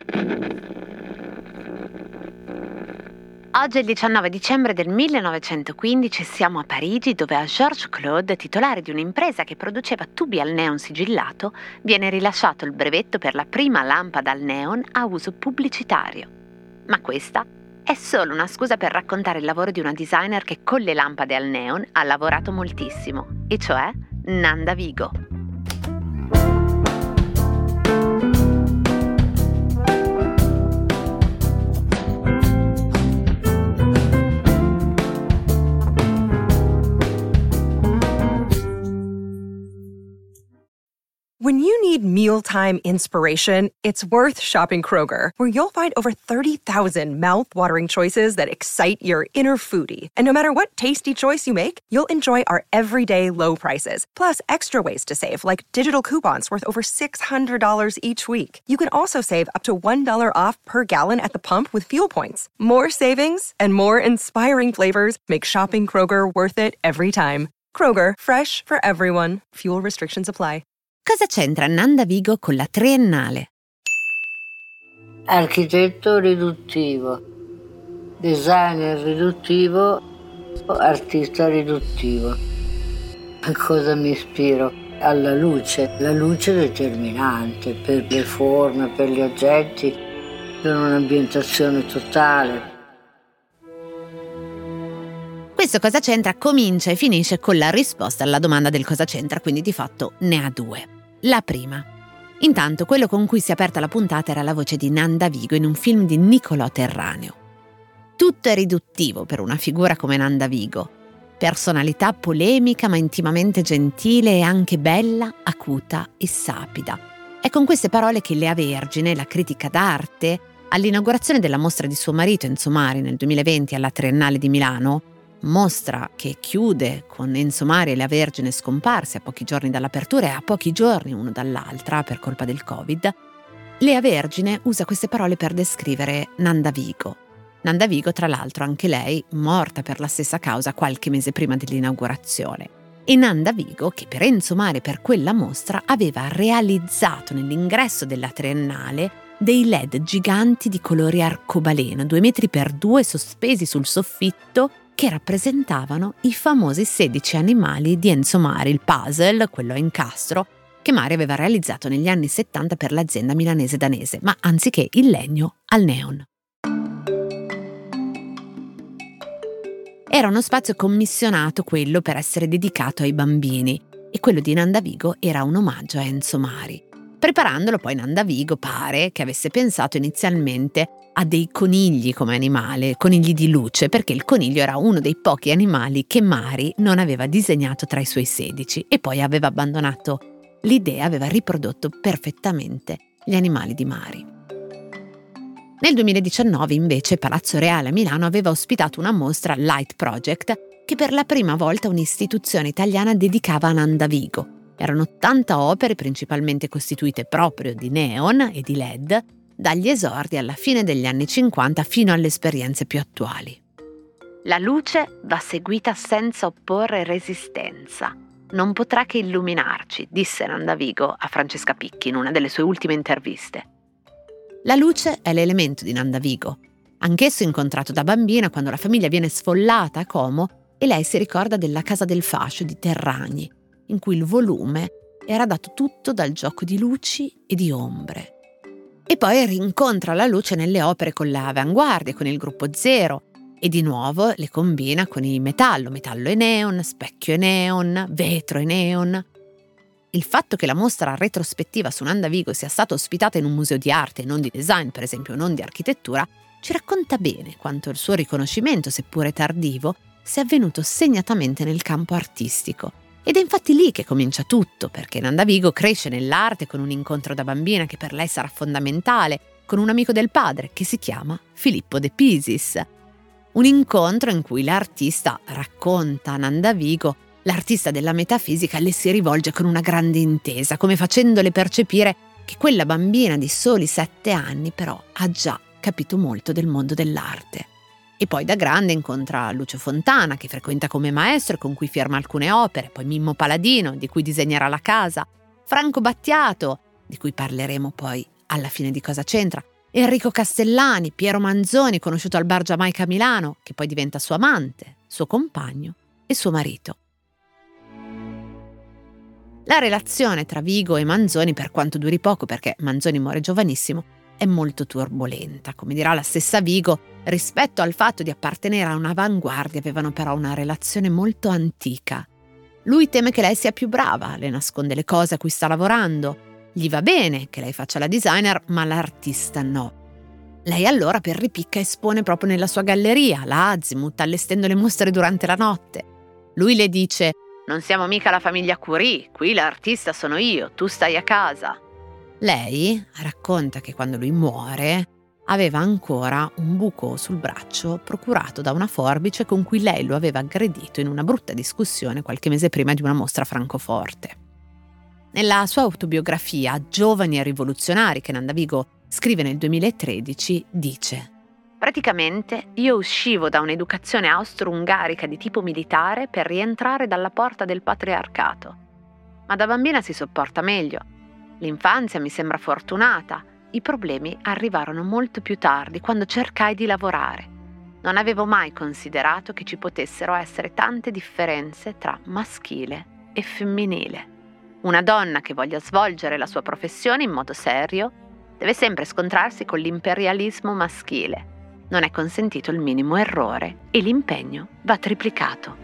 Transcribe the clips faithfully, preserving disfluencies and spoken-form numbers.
Oggi è il diciannove dicembre del millenovecentoquindici, siamo a Parigi dove a Georges Claude, titolare di un'impresa che produceva tubi al neon sigillato, viene rilasciato il brevetto per la prima lampada al neon a uso pubblicitario. Ma questa è solo una scusa per raccontare il lavoro di una designer che con le lampade al neon ha lavorato moltissimo, e cioè Nanda Vigo. When you need mealtime inspiration, it's worth shopping Kroger, where you'll find over thirty thousand mouth-watering choices that excite your inner foodie. And no matter what tasty choice you make, you'll enjoy our everyday low prices, plus extra ways to save, like digital coupons worth over six hundred dollars each week. You can also save up to one dollar off per gallon at the pump with fuel points. More savings and more inspiring flavors make shopping Kroger worth it every time. Kroger, fresh for everyone. Fuel restrictions apply. Cosa c'entra Nanda Vigo con la Triennale? Architetto riduttivo, designer riduttivo, artista riduttivo. A cosa mi ispiro? Alla luce. La luce è determinante per le forme, per gli oggetti, per un'ambientazione totale. Questo Cosa c'entra comincia e finisce con la risposta alla domanda del cosa c'entra, quindi di fatto ne ha due. La prima. Intanto quello con cui si è aperta la puntata era la voce di Nanda Vigo in un film di Niccolò Terraneo. Tutto è riduttivo per una figura come Nanda Vigo. Personalità polemica ma intimamente gentile e anche bella, acuta e sapida. È con queste parole che Lea Vergine, la critica d'arte, all'inaugurazione della mostra di suo marito Enzo Mari nel duemilaventi alla Triennale di Milano, mostra che chiude con Enzo Mari e Lea Vergine scomparsi a pochi giorni dall'apertura e a pochi giorni uno dall'altra per colpa del Covid, Lea Vergine usa queste parole per descrivere Nanda Vigo. Nanda Vigo, tra l'altro, anche lei morta per la stessa causa qualche mese prima dell'inaugurazione. E Nanda Vigo, che per Enzo Mari e per quella mostra aveva realizzato nell'ingresso della Triennale dei L E D giganti di colori arcobaleno, due metri per due sospesi sul soffitto, che rappresentavano i famosi sedici animali di Enzo Mari, il puzzle, quello a incastro, che Mari aveva realizzato negli anni settanta per l'azienda milanese danese, ma anziché il legno, al neon. Era uno spazio commissionato quello per essere dedicato ai bambini, e quello di Nanda Vigo era un omaggio a Enzo Mari. Preparandolo poi Nanda Vigo pare che avesse pensato inizialmente a dei conigli come animale, conigli di luce, perché il coniglio era uno dei pochi animali che Mari non aveva disegnato tra i suoi sedici e poi aveva abbandonato l'idea, aveva riprodotto perfettamente gli animali di Mari. Nel duemiladiciannove invece Palazzo Reale a Milano aveva ospitato una mostra Light Project che per la prima volta un'istituzione italiana dedicava a Nanda Vigo. Erano ottanta opere principalmente costituite proprio di neon e di L E D, dagli esordi alla fine degli anni cinquanta fino alle esperienze più attuali. La luce va seguita senza opporre resistenza. Non potrà che illuminarci, disse Nanda Vigo a Francesca Picchi in una delle sue ultime interviste. La luce è l'elemento di Nanda Vigo, anch'esso incontrato da bambina quando la famiglia viene sfollata a Como e lei si ricorda della Casa del Fascio di Terragni, in cui il volume era dato tutto dal gioco di luci e di ombre. E poi rincontra la luce nelle opere con la Avanguardia, con il gruppo Zero, e di nuovo le combina con il metallo, metallo e neon, specchio e neon, vetro e neon. Il fatto che la mostra retrospettiva su Nanda Vigo sia stata ospitata in un museo di arte, non di design per esempio, non di architettura, ci racconta bene quanto il suo riconoscimento, seppure tardivo, sia avvenuto segnatamente nel campo artistico. Ed è infatti lì che comincia tutto, perché Nanda Vigo cresce nell'arte con un incontro da bambina che per lei sarà fondamentale, con un amico del padre che si chiama Filippo De Pisis. Un incontro in cui l'artista racconta a Nanda Vigo, l'artista della metafisica le si rivolge con una grande intesa, come facendole percepire che quella bambina di soli sette anni però ha già capito molto del mondo dell'arte. E poi da grande incontra Lucio Fontana, che frequenta come maestro e con cui firma alcune opere, poi Mimmo Paladino, di cui disegnerà la casa, Franco Battiato, di cui parleremo poi alla fine di Cosa c'entra, Enrico Castellani, Piero Manzoni, conosciuto al bar Giamaica a Milano, che poi diventa suo amante, suo compagno e suo marito. La relazione tra Vigo e Manzoni, per quanto duri poco, perché Manzoni muore giovanissimo, è molto turbolenta. Come dirà la stessa Vigo, rispetto al fatto di appartenere a un'avanguardia, avevano però una relazione molto antica. Lui teme che lei sia più brava, le nasconde le cose a cui sta lavorando. Gli va bene che lei faccia la designer, ma l'artista no. Lei allora per ripicca espone proprio nella sua galleria, la Azimut, allestendo le mostre durante la notte. Lui le dice: «Non siamo mica la famiglia Curie, qui l'artista sono io, tu stai a casa». Lei racconta che quando lui muore aveva ancora un buco sul braccio procurato da una forbice con cui lei lo aveva aggredito in una brutta discussione qualche mese prima di una mostra a Francoforte. Nella sua autobiografia Giovani e rivoluzionari, che Nanda Vigo scrive nel duemilatredici, dice: «Praticamente io uscivo da un'educazione austro-ungarica di tipo militare per rientrare dalla porta del patriarcato. Ma da bambina si sopporta meglio. L'infanzia mi sembra fortunata. I problemi arrivarono molto più tardi, quando cercai di lavorare. Non avevo mai considerato che ci potessero essere tante differenze tra maschile e femminile. Una donna che voglia svolgere la sua professione in modo serio deve sempre scontrarsi con l'imperialismo maschile. Non è consentito il minimo errore e l'impegno va triplicato».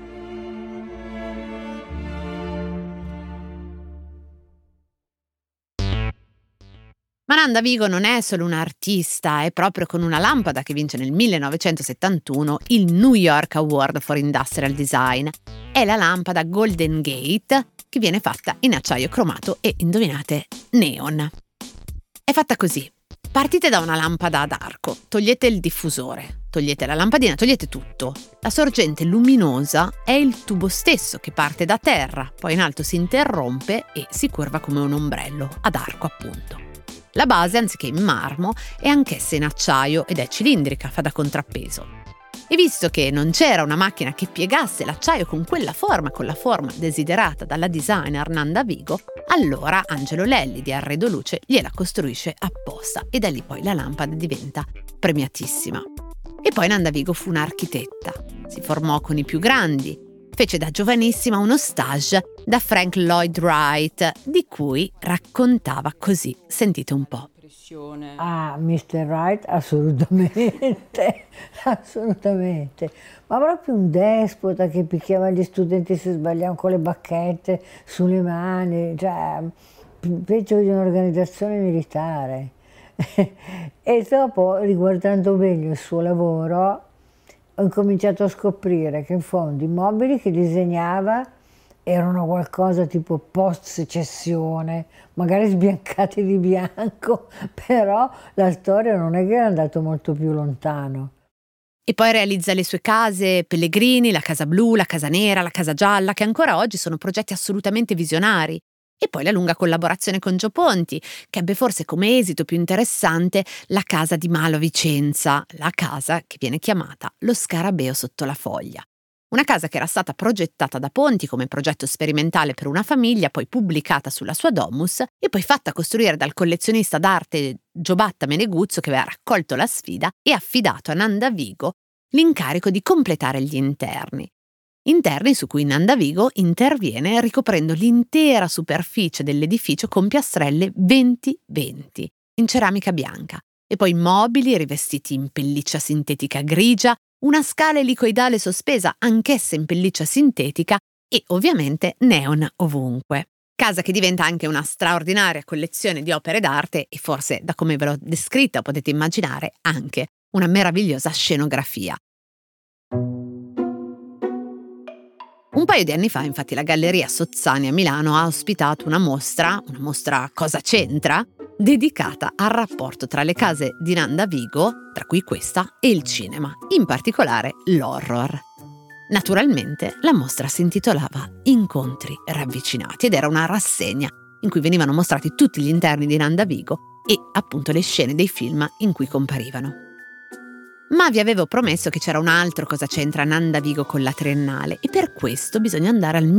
Ma Nanda Vigo non è solo un'artista, è proprio con una lampada che vince nel millenovecentosettantuno il New York Award for Industrial Design. È la lampada Golden Gate, che viene fatta in acciaio cromato e, indovinate, neon. È fatta così. Partite da una lampada ad arco, togliete il diffusore, togliete la lampadina, togliete tutto. La sorgente luminosa è il tubo stesso che parte da terra, poi in alto si interrompe e si curva come un ombrello, ad arco appunto. La base, anziché in marmo, è anch'essa in acciaio ed è cilindrica, fa da contrappeso. E visto che non c'era una macchina che piegasse l'acciaio con quella forma, con la forma desiderata dalla designer Nanda Vigo, allora Angelo Lelli di Arredo Luce gliela costruisce apposta e da lì poi la lampada diventa premiatissima. E poi Nanda Vigo fu un'architetta, si formò con i più grandi, fece da giovanissima uno stage da Frank Lloyd Wright, di cui raccontava così. Sentite un po'. Ah, mister Wright, assolutamente, assolutamente. Ma proprio un despota che picchiava gli studenti se sbagliavano con le bacchette sulle mani, cioè peggio di un'organizzazione militare. E dopo, riguardando meglio il suo lavoro, ho incominciato a scoprire che in fondo i mobili che disegnava erano qualcosa tipo post-secessione, magari sbiancati di bianco, però la storia non è che era andato molto più lontano. E poi realizza le sue case Pellegrini, la casa blu, la casa nera, la casa gialla, che ancora oggi sono progetti assolutamente visionari. E poi la lunga collaborazione con Gio Ponti, che ebbe forse come esito più interessante la casa di Malo a Vicenza, la casa che viene chiamata lo Scarabeo sotto la foglia. Una casa che era stata progettata da Ponti come progetto sperimentale per una famiglia, poi pubblicata sulla sua domus e poi fatta costruire dal collezionista d'arte Giobatta Meneguzzo, che aveva raccolto la sfida e affidato a Nanda Vigo l'incarico di completare gli interni. Interni su cui Nanda Vigo interviene ricoprendo l'intera superficie dell'edificio con piastrelle venti venti in ceramica bianca e poi mobili rivestiti in pelliccia sintetica grigia, una scala elicoidale sospesa anch'essa in pelliccia sintetica e ovviamente neon ovunque. Casa che diventa anche una straordinaria collezione di opere d'arte e forse, da come ve l'ho descritta, potete immaginare anche una meravigliosa scenografia. Un paio di anni fa, infatti, la Galleria Sozzani a Milano ha ospitato una mostra, una mostra Cosa c'entra?, dedicata al rapporto tra le case di Nanda Vigo, tra cui questa, e il cinema, in particolare l'horror. Naturalmente la mostra si intitolava Incontri ravvicinati ed era una rassegna in cui venivano mostrati tutti gli interni di Nanda Vigo e appunto le scene dei film in cui comparivano. Ma vi avevo promesso che c'era un altro Cosa c'entra Nanda Vigo con la Triennale e per questo bisogna andare al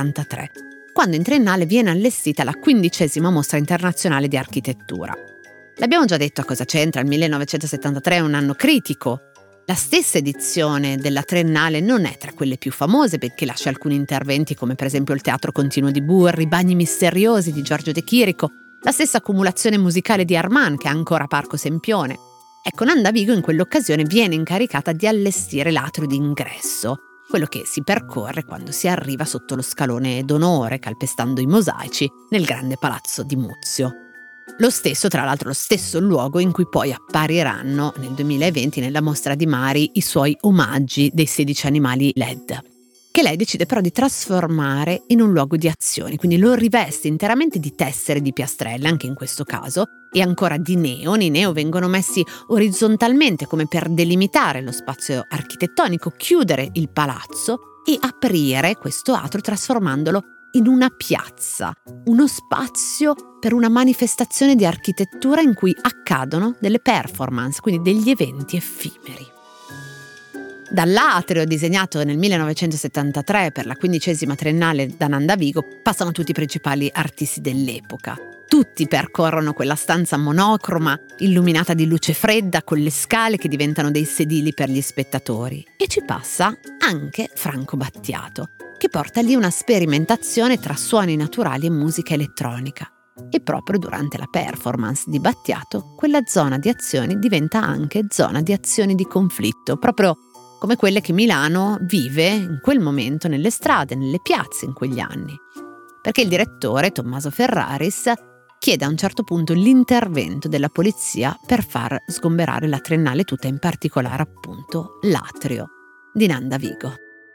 millenovecentosettantatré, quando in Triennale viene allestita la quindicesima mostra internazionale di architettura. L'abbiamo già detto a cosa c'entra, il millenovecentosettantatré è un anno critico. La stessa edizione della Triennale non è tra quelle più famose, perché lascia alcuni interventi come per esempio il Teatro Continuo di Burri, i Bagni Misteriosi di Giorgio De Chirico, la stessa accumulazione musicale di Armand, che ha ancora Parco Sempione. Ecco, Nanda Vigo in quell'occasione viene incaricata di allestire l'atrio d'ingresso, quello che si percorre quando si arriva sotto lo scalone d'onore, calpestando i mosaici, nel grande palazzo di Muzio. Lo stesso, tra l'altro, lo stesso luogo in cui poi appariranno nel duemilaventi nella mostra di Mari i suoi omaggi dei sedici animali L E D, che lei decide però di trasformare in un luogo di azioni, quindi lo riveste interamente di tessere di piastrelle, anche in questo caso, e ancora di neon. I neo vengono messi orizzontalmente come per delimitare lo spazio architettonico, chiudere il palazzo e aprire questo atrio trasformandolo in una piazza, uno spazio per una manifestazione di architettura in cui accadono delle performance, quindi degli eventi effimeri. Dall'atrio disegnato nel millenovecentosettantatré per la quindicesima triennale da Nanda Vigo passano tutti i principali artisti dell'epoca. Tutti percorrono quella stanza monocroma, illuminata di luce fredda, con le scale che diventano dei sedili per gli spettatori. E ci passa anche Franco Battiato, che porta lì una sperimentazione tra suoni naturali e musica elettronica. E proprio durante la performance di Battiato, quella zona di azioni diventa anche zona di azioni di conflitto, proprio come quelle che Milano vive in quel momento nelle strade, nelle piazze in quegli anni. Perché il direttore, Tommaso Ferraris, chiede a un certo punto l'intervento della polizia per far sgomberare la Triennale tutta, in particolare appunto l'atrio di Nanda Vigo.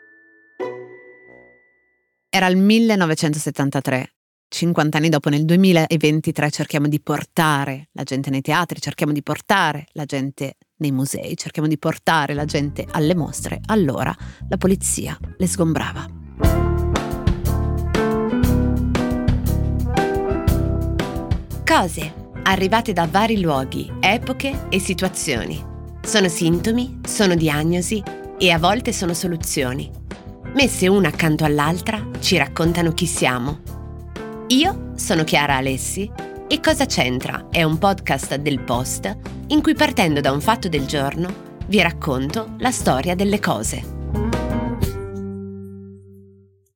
Era il millenovecentosettantatré, cinquanta anni dopo, nel duemilaventitré cerchiamo di portare la gente nei teatri, cerchiamo di portare la gente nei musei, cerchiamo di portare la gente alle mostre. Allora la polizia le sgombrava. Cose arrivate da vari luoghi, epoche e situazioni. Sono sintomi, sono diagnosi e a volte sono soluzioni. Messe una accanto all'altra ci raccontano chi siamo. Io sono Chiara Alessi e Cosa c'entra è un podcast del Post in cui, partendo da un fatto del giorno, vi racconto la storia delle cose.